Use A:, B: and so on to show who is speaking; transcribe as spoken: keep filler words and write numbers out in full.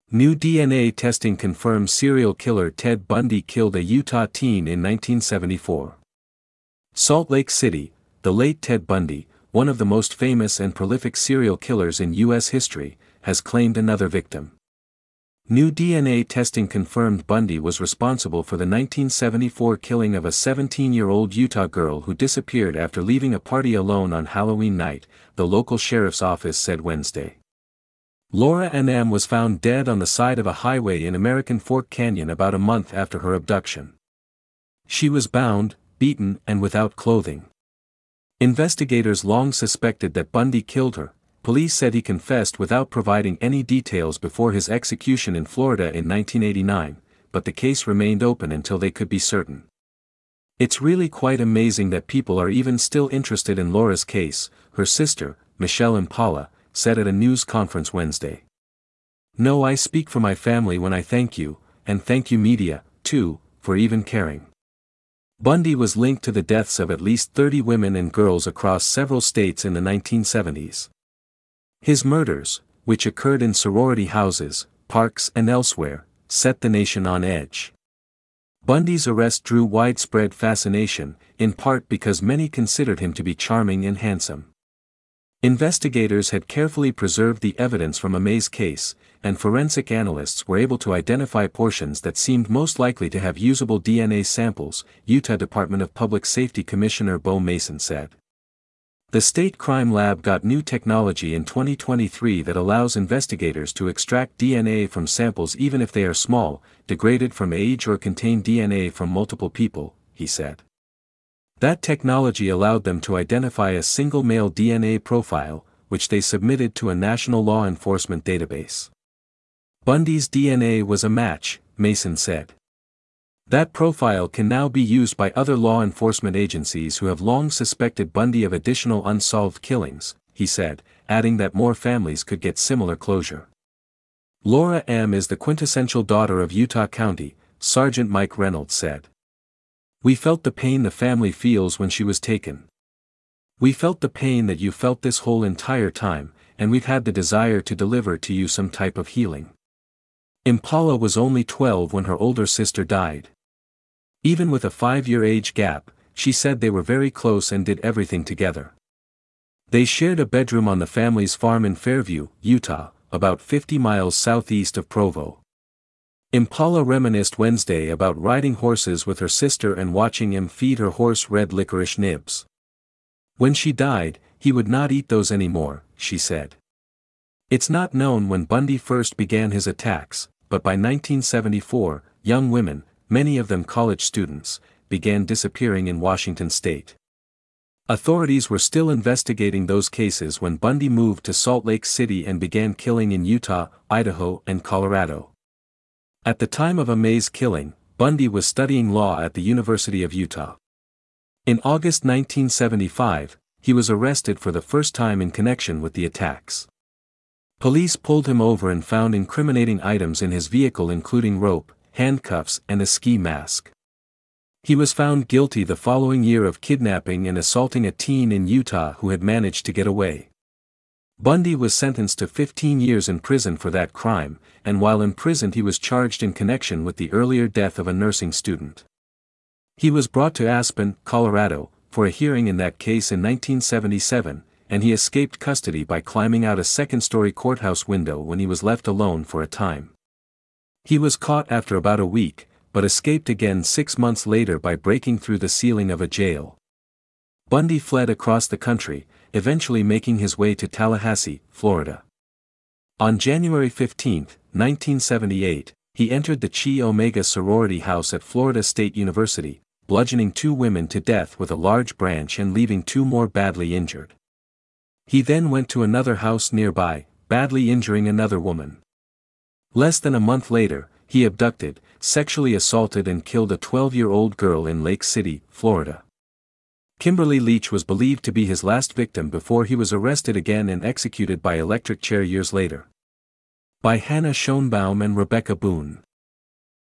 A: New D N A testing confirms serial killer Ted Bundy killed a Utah teen in nineteen seventy-four. Salt Lake City, the late Ted Bundy, one of the most famous and prolific serial killers in U S history, has claimed another victim. New D N A testing confirmed Bundy was responsible for the nineteen seventy-four killing of a seventeen-year-old Utah girl who disappeared after leaving a party alone on Halloween night, the local sheriff's office said Wednesday. Laura Ann M. was found dead on the side of a highway in American Fork Canyon about a month after her abduction. She was bound, beaten, and without clothing. Investigators long suspected that Bundy killed her. Police said he confessed without providing any details before his execution in Florida in nineteen eighty-nine, but the case remained open until they could be certain. It's really quite amazing that people are even still interested in Laura's case, her sister, Michelle Impala, said at a news conference Wednesday. No, I speak for my family when I thank you, and thank you media, too, for even caring. Bundy was linked to the deaths of at least thirty women and girls across several states in the nineteen seventies. His murders, which occurred in sorority houses, parks and elsewhere, set the nation on edge. Bundy's arrest drew widespread fascination, in part because many considered him to be charming and handsome. Investigators had carefully preserved the evidence from a maze case, and forensic analysts were able to identify portions that seemed most likely to have usable D N A samples, Utah Department of Public Safety Commissioner Bo Mason said. The state crime lab got new technology in twenty twenty-three that allows investigators to extract D N A from samples even if they are small, degraded from age or contain D N A from multiple people, he said. That technology allowed them to identify a single male D N A profile, which they submitted to a national law enforcement database. Bundy's D N A was a match, Mason said. That profile can now be used by other law enforcement agencies who have long suspected Bundy of additional unsolved killings, he said, adding that more families could get similar closure. Laura M. is the quintessential daughter of Utah County, Sergeant Mike Reynolds said. We felt the pain the family feels when she was taken. We felt the pain that you felt this whole entire time, and we've had the desire to deliver to you some type of healing. Impala was only twelve when her older sister died. Even with a five-year age gap, she said they were very close and did everything together. They shared a bedroom on the family's farm in Fairview, Utah, about fifty miles southeast of Provo. Impala reminisced Wednesday about riding horses with her sister and watching him feed her horse red licorice nibs. When she died, he would not eat those anymore, she said. It's not known when Bundy first began his attacks, but by nineteen seventy-four, young women, many of them college students, began disappearing in Washington state. Authorities were still investigating those cases when Bundy moved to Salt Lake City and began killing in Utah, Idaho, and Colorado. At the time of May's killing, Bundy was studying law at the University of Utah. In August nineteen seventy-five, he was arrested for the first time in connection with the attacks. Police pulled him over and found incriminating items in his vehicle including rope, handcuffs, and a ski mask. He was found guilty the following year of kidnapping and assaulting a teen in Utah who had managed to get away. Bundy was sentenced to fifteen years in prison for that crime, and while imprisoned he was charged in connection with the earlier death of a nursing student. He was brought to Aspen, Colorado, for a hearing in that case in nineteen seventy-seven, and he escaped custody by climbing out a second-story courthouse window when he was left alone for a time. He was caught after about a week, but escaped again six months later by breaking through the ceiling of a jail. Bundy fled across the country, eventually making his way to Tallahassee, Florida. On January fifteenth, nineteen seventy-eight, he entered the Chi Omega sorority house at Florida State University, bludgeoning two women to death with a large branch and leaving two more badly injured. He then went to another house nearby, badly injuring another woman. Less than a month later, he abducted, sexually assaulted and killed a twelve-year-old girl in Lake City, Florida. Kimberly Leach was believed to be his last victim before he was arrested again and executed by electric chair years later. By Hannah Schoenbaum and Rebecca Boone.